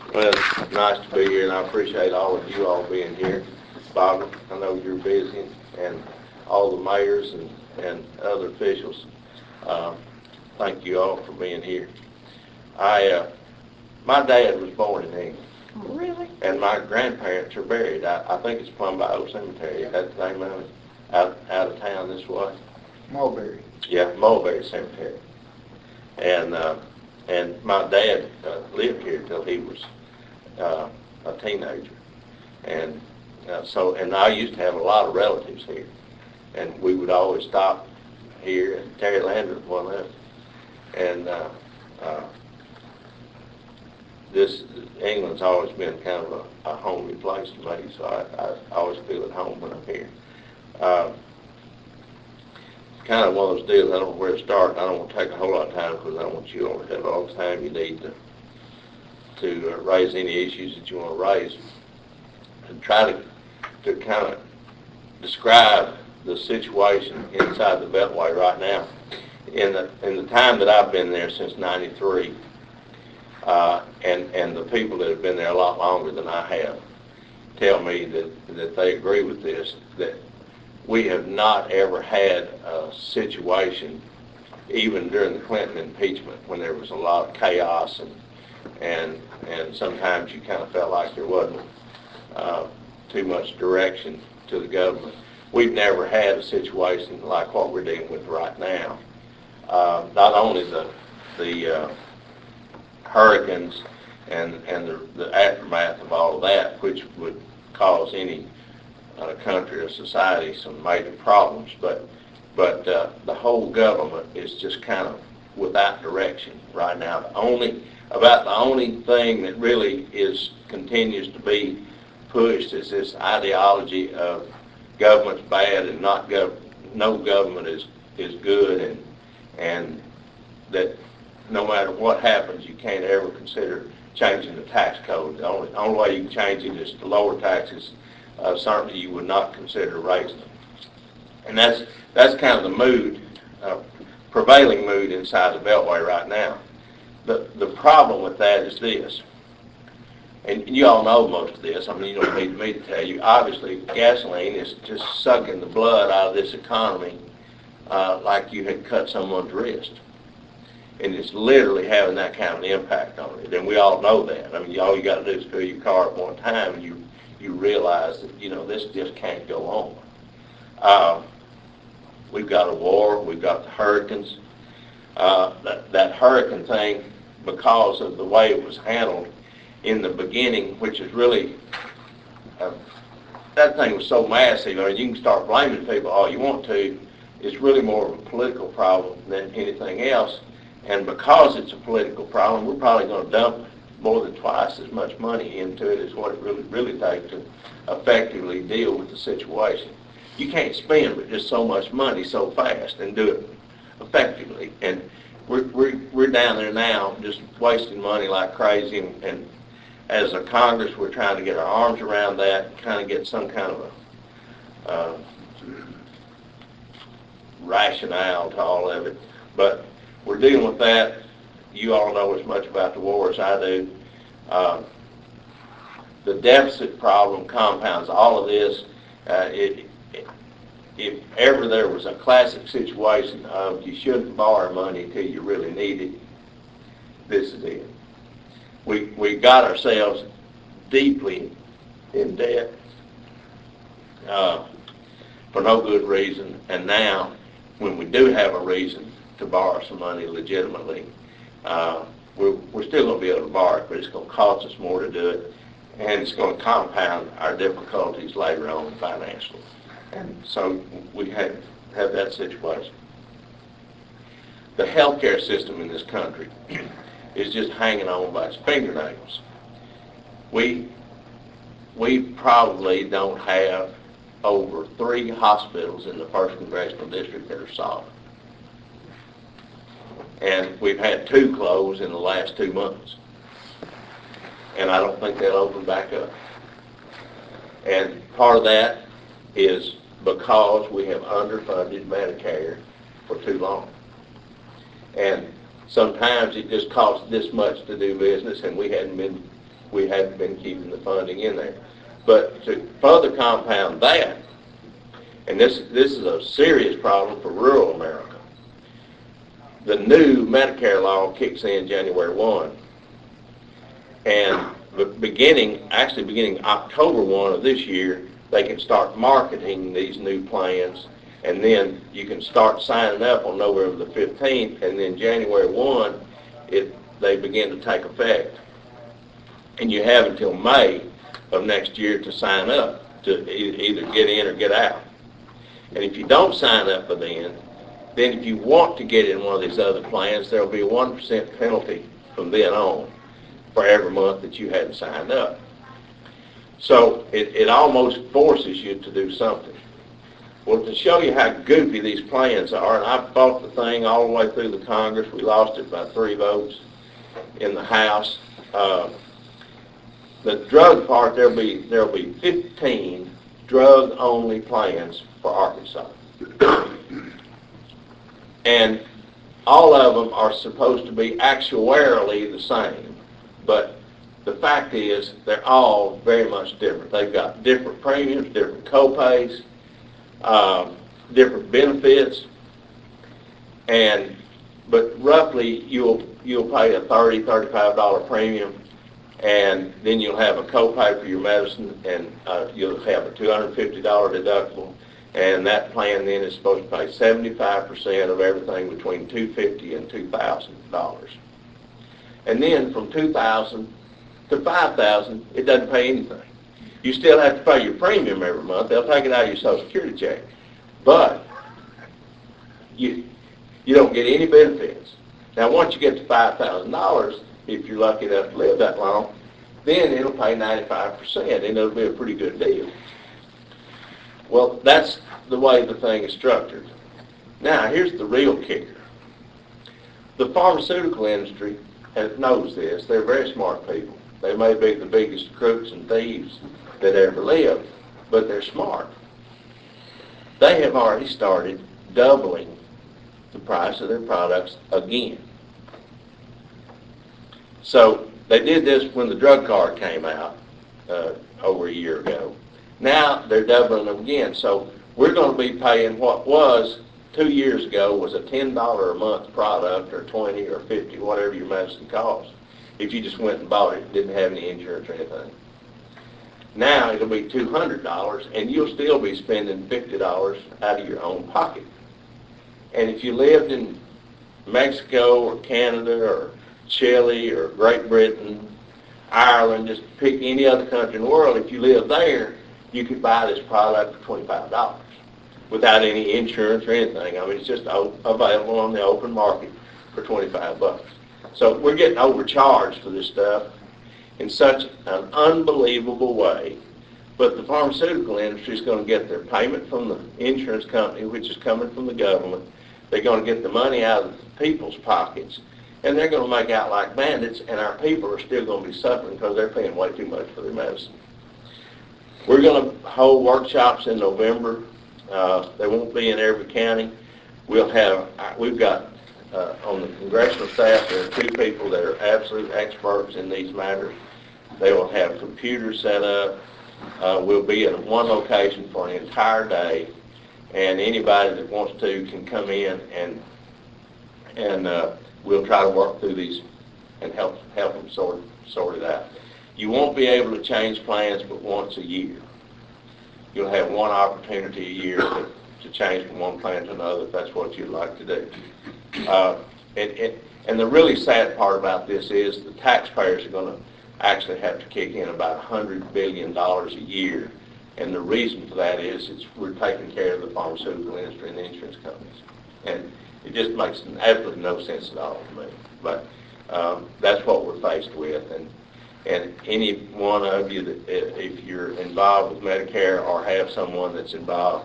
Well, it's nice to be here, and I appreciate all of you all being here. Bobby, I know you're busy, and all the mayors and other officials. Uh, Thank you all for being here. My dad was born in England. Really? And my grandparents are buried. I think it's Plum Bayou Cemetery. That's the name of it. Out of town this way. Mulberry. Yeah, Mulberry Cemetery. And my dad lived here till he was a teenager. And and I used to have a lot of relatives here. And we would always stop here, and Terry Lander was one of them. And this England's always been kind of a homely place to me, so I always feel at home when I'm here. Uh, it's kind of one of those deals. I don't know where to start. I don't want to take a whole lot of time because I don't want you all to have all the time you need to raise any issues that you want to raise, and try to kind of describe the situation inside the Beltway right now. In the time that I've been there since '93. And the people that have been there a lot longer than I have tell me that they agree with this, that we have not ever had a situation, even during the Clinton impeachment, when there was a lot of chaos and sometimes you kind of felt like there wasn't too much direction to the government. We've never had a situation like what we're dealing with right now. Not only the hurricanes and the aftermath of all of that, which would cause any country or society some major problems, but the whole government is just kind of without direction right now. About the only thing that really continues to be pushed is this ideology of government's bad and no government is good, and that no matter what happens, you can't ever consider changing the tax code. The only way you can change it is to lower taxes. Certainly you would not consider raising them. And that's kind of the mood, prevailing mood inside the Beltway right now. The problem with that is this, and you all know most of this. I mean, you don't need me to tell you. Obviously, gasoline is just sucking the blood out of this economy like you had cut someone's wrist. And it's literally having that kind of an impact on it. And we all know that. I mean, all you got to do is fill your car at one time, and you realize that, this just can't go on. We've got a war. We've got the hurricanes. That hurricane thing, because of the way it was handled in the beginning, which is really, that thing was so massive. I mean, you can start blaming people all you want to. It's really more of a political problem than anything else. And because it's a political problem, we're probably going to dump more than twice as much money into it as what it really takes to effectively deal with the situation. You can't spend but just so much money so fast and do it effectively. And we're down there now just wasting money like crazy. And as a Congress, we're trying to get our arms around that, kind of get some kind of a rationale to all of it. But we're dealing with that. You all know as much about the war as I do. The deficit problem compounds all of this. If ever there was a classic situation of you shouldn't borrow money until you really need it, this is it. We got ourselves deeply in debt for no good reason, and now when we do have a reason to borrow some money legitimately, we're still going to be able to borrow it, but it's going to cost us more to do it, and it's going to compound our difficulties later on financially. And so we have that situation. The healthcare system in this country is just hanging on by its fingernails. We probably don't have over 3 hospitals in the 1st Congressional District that are solid. And we've had 2 close in the last 2 months. And I don't think they'll open back up. And part of that is because we have underfunded Medicare for too long. And sometimes it just costs this much to do business, and we hadn't been we hadn't been keeping the funding in there. But to further compound that, and this is a serious problem for rural America, the new Medicare law kicks in January 1. And beginning October 1 of this year, they can start marketing these new plans, and then you can start signing up on November the 15th, and then January 1, they begin to take effect. And you have until May of next year to sign up, to either get in or get out. And if you don't sign up by then if you want to get in one of these other plans, there will be a 1% penalty from then on for every month that you hadn't signed up. So it almost forces you to do something. Well, to show you how goofy these plans are, and I fought the thing all the way through the Congress. We lost it by 3 votes in the House. The drug part, there'll be 15 drug-only plans for Arkansas. And all of them are supposed to be actuarially the same, but the fact is they're all very much different. They've got different premiums, different co-pays, different benefits, but roughly you'll pay a $30, $35 premium, and then you'll have a co-pay for your medicine, and you'll have a $250 deductible. And that plan then is supposed to pay 75% of everything between $250 and $2,000. And then from $2,000 to $5,000, it doesn't pay anything. You still have to pay your premium every month. They'll take it out of your Social Security check. But you don't get any benefits. Now, once you get to $5,000, if you're lucky enough to live that long, then it'll pay 95%, and it'll be a pretty good deal. Well, that's the way the thing is structured. Now, here's the real kicker. The pharmaceutical industry knows this. They're very smart people. They may be the biggest crooks and thieves that ever lived, but they're smart. They have already started doubling the price of their products again. So they did this when the drug card came out over a year ago. Now they're doubling them again. So we're going to be paying what was 2 years ago was a $10 a month product, or $20 or $50, whatever your medicine cost. If you just went and bought it, didn't have any insurance or anything. Now it'll be $200, and you'll still be spending $50 out of your own pocket. And if you lived in Mexico or Canada or Chile or Great Britain, Ireland, just pick any other country in the world, if you live there, you could buy this product for $25 without any insurance or anything. I mean, it's just available on the open market for $25. So we're getting overcharged for this stuff in such an unbelievable way. But the pharmaceutical industry is going to get their payment from the insurance company, which is coming from the government. They're going to get the money out of the people's pockets, and they're going to make out like bandits, and our people are still going to be suffering because they're paying way too much for their medicine. We're going to hold workshops in November. They won't be in every county. We've got on the congressional staff, there are 2 people that are absolute experts in these matters. They will have computers set up. We'll be at one location for an entire day, and anybody that wants to can come in, and we'll try to work through these and help them sort it out. You won't be able to change plans but once a year. You'll have one opportunity a year to change from one plan to another if that's what you'd like to do. And the really sad part about this is the taxpayers are going to actually have to kick in about $100 billion a year. And the reason for that is we're taking care of the pharmaceutical industry and the insurance companies. And it just makes absolutely no sense at all to me. But that's what we're faced with. And any one of you, that if you're involved with Medicare or have someone that's involved,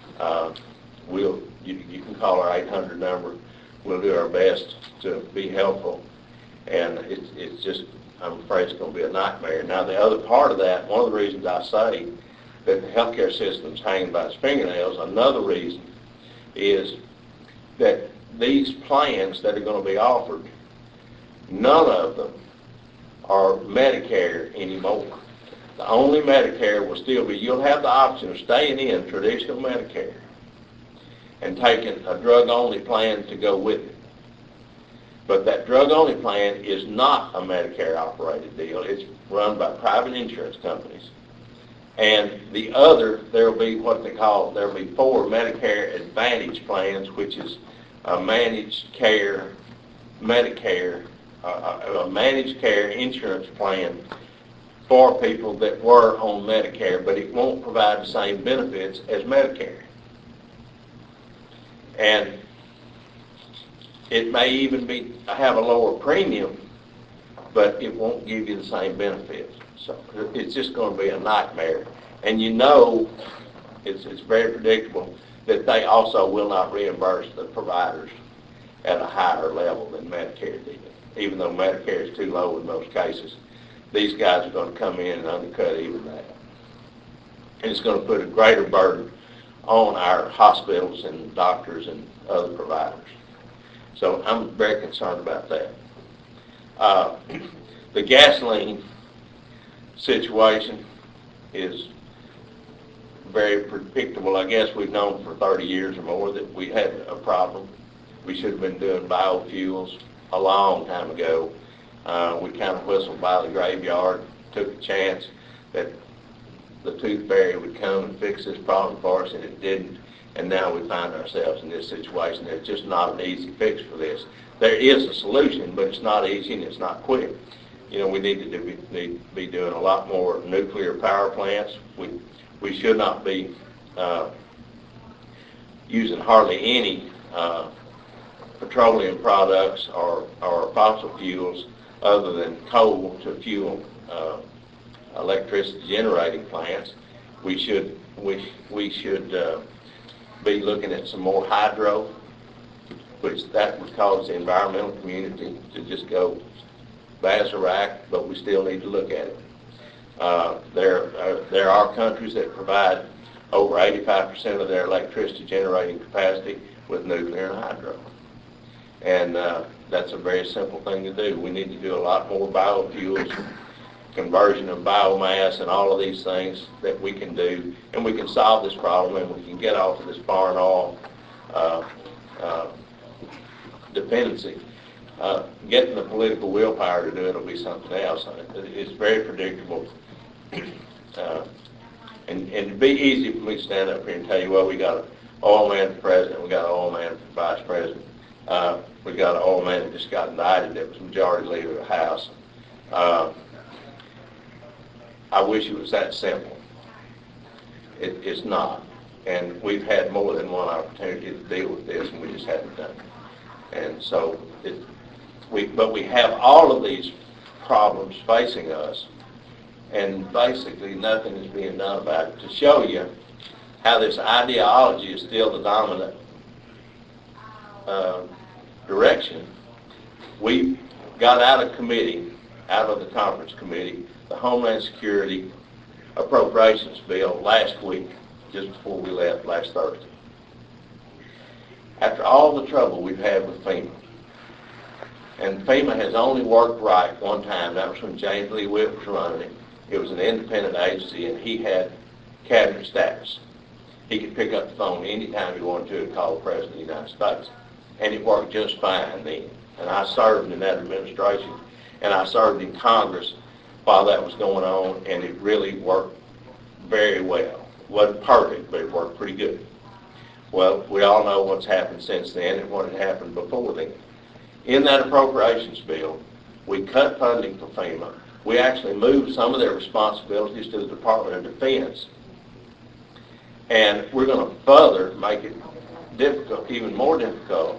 you can call our 800 number. We'll do our best to be helpful. And it's just, I'm afraid it's going to be a nightmare. Now, the other part of that, one of the reasons I say that the healthcare system's hanging by its fingernails, another reason is that these plans that are going to be offered, none of them or Medicare anymore. The only Medicare will still be, you'll have the option of staying in traditional Medicare and taking a drug-only plan to go with it. But that drug-only plan is not a Medicare-operated deal. It's run by private insurance companies. And the other, there will be what they call, there will be 4 Medicare Advantage plans, which is a managed care Medicare, a managed care insurance plan for people that were on Medicare, but it won't provide the same benefits as Medicare. And it may even have a lower premium, but it won't give you the same benefits. So it's just going to be a nightmare. And you know, it's very predictable that they also will not reimburse the providers at a higher level than Medicare did. Even though Medicare is too low in most cases, these guys are going to come in and undercut even that. And it's going to put a greater burden on our hospitals and doctors and other providers. So I'm very concerned about that. The gasoline situation is very predictable. I guess we've known for 30 years or more that we had a problem. We should have been doing biofuels a long time ago. We kind of whistled by the graveyard, took a chance that the tooth fairy would come and fix this problem for us, and it didn't. And now we find ourselves in this situation. There's just not an easy fix for this. There is a solution, but it's not easy and it's not quick. You know, we need to be doing a lot more nuclear power plants. We should not be using hardly any petroleum products or fossil fuels other than coal to fuel electricity generating plants. We should be looking at some more hydro, which that would cause the environmental community to just go Bazarac, but we still need to look at it. There are countries that provide over 85% of their electricity generating capacity with nuclear and hydro. And that's a very simple thing to do. We need to do a lot more biofuels, conversion of biomass, and all of these things that we can do, and we can solve this problem, and we can get off of this foreign oil dependency. Getting the political willpower to do it will be something else. It's very predictable. And it'd be easy for me to stand up here and tell you, well, we got an oil man for president, we got an oil man for vice president, we got an oil man that just got indicted that was majority leader of the House. I wish it was that simple. It's not. And we've had more than one opportunity to deal with this, and we just haven't done it. And so, but we have all of these problems facing us, and basically nothing is being done about it. To show you how this ideology is still the dominant direction, we got out of the conference committee, the Homeland Security Appropriations Bill last week, just before we left last Thursday. After all the trouble we've had with FEMA, and FEMA has only worked right one time, that was when James Lee Witt was running it. It was an independent agency, and he had cabinet status. He could pick up the phone anytime he wanted to and call the President of the United States. And it worked just fine then. And I served in that administration, and I served in Congress while that was going on, and it really worked very well. It wasn't perfect, but it worked pretty good. Well, we all know what's happened since then and what had happened before then. In that appropriations bill, we cut funding for FEMA. We actually moved some of their responsibilities to the Department of Defense. And we're going to further make it difficult, even more difficult,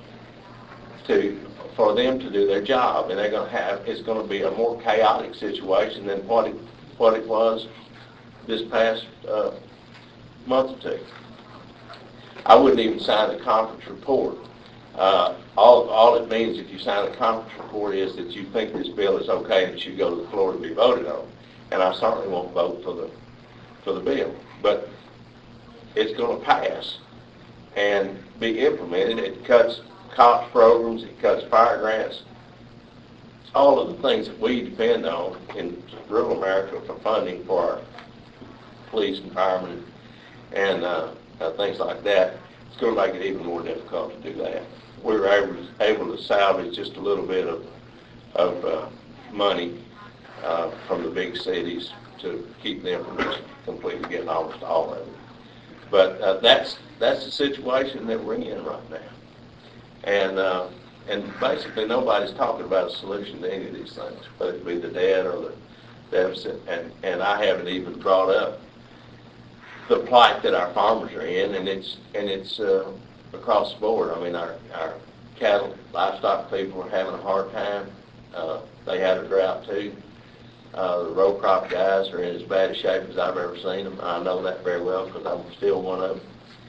for them to do their job. And it's going to be a more chaotic situation than what it was this past month or two. I wouldn't even sign the conference report. All it means if you sign a conference report is that you think this bill is okay and it should go to the floor to be voted on. And I certainly won't vote for the bill. But it's going to pass and be implemented. It cuts COPS programs, it cuts fire grants, all of the things that we depend on in rural America for funding for our police and firemen and things like that, it's going to make it even more difficult to do that. We were able to salvage just a little bit of money from the big cities to keep them from just completely getting almost all of it. But that's the situation that we're in right now. And basically nobody's talking about a solution to any of these things, whether it be the debt or the deficit. And I haven't even brought up the plight that our farmers are in, and it's across the board. I mean, our cattle, livestock people are having a hard time. They had a drought too. The row crop guys are in as bad a shape as I've ever seen them. I know that very well because I'm still one of them.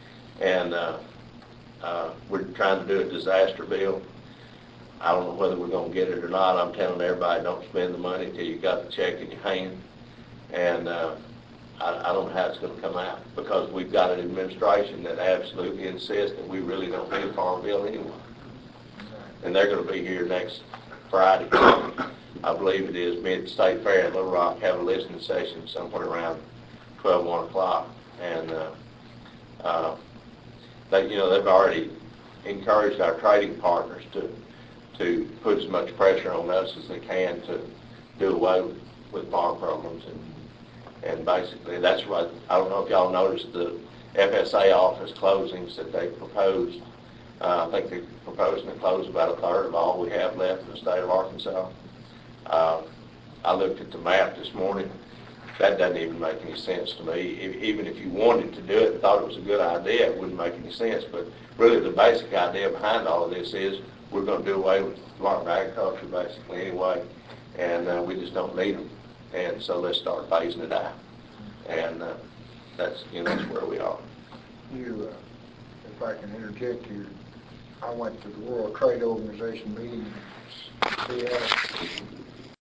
And we're trying to do a disaster bill. I don't know whether we're going to get it or not. I'm telling everybody, don't spend the money until you got the check in your hand. And I don't know how it's going to come out because we've got an administration that absolutely insists that we really don't need a farm bill anyway. And they're going to be here next Friday, I believe it is, be at the State Fair in Little Rock, have a listening session somewhere around 1 o'clock. And they've already encouraged our trading partners to put as much pressure on us as they can to do away with farm programs. And basically that's what, I don't know if y'all noticed the FSA office closings that they proposed. I think they're proposing to close about a third of all we have left in the state of Arkansas. I looked at the map this morning. That doesn't even make any sense to me. Even if you wanted to do it and thought it was a good idea, it wouldn't make any sense. But really the basic idea behind all of this is we're going to do away with Department of Agriculture basically anyway, and we just don't need them. And so let's start phasing it out. And that's where we are. If I can interject here, I went to the World Trade Organization meeting in Seattle